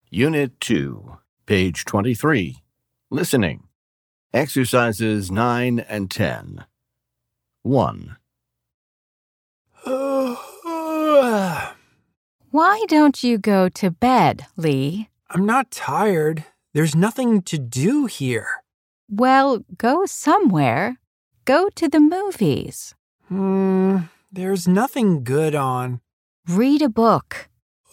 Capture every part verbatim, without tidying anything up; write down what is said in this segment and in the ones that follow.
Unit two, page twenty-three. Listening. Exercises nine and ten. one. Why don't you go to bed, Lee? I'm not tired. There's nothing to do here. Well, go somewhere. Go to the movies. Hmm, there's nothing good on. Read a book.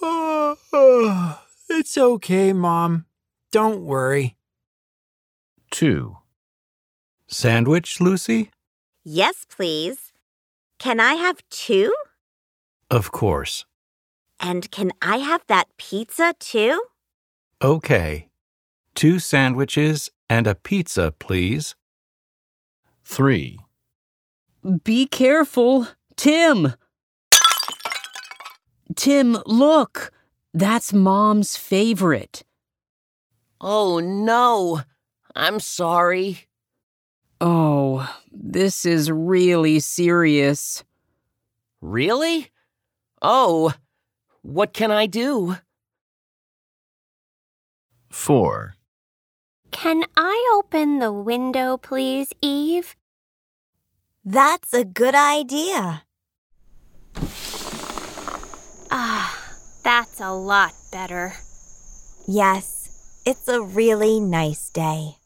It's okay, Mom. Don't worry. two. Sandwich, Lucy? Yes, please. Can I have two? Of course. And can I have that pizza too? Okay. Two sandwiches and a pizza, please. three. Be careful, Tim. Tim, look. That's Mom's favorite. Oh, no. I'm sorry. Oh, this is really serious. Really? Oh, what can I do? four. Can I open the window, please, Eve? That's a good idea. Ah, that's a lot better. Yes, it's a really nice day.